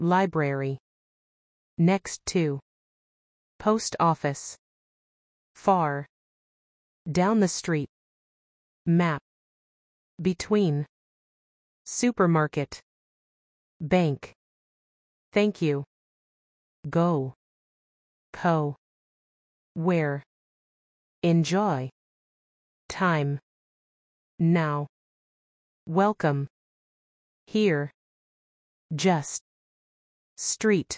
library, next to, post office, far, down the street, map, between, supermarket, bank, thank you, go, co, where, enjoy, time, now, welcome, here, just, street,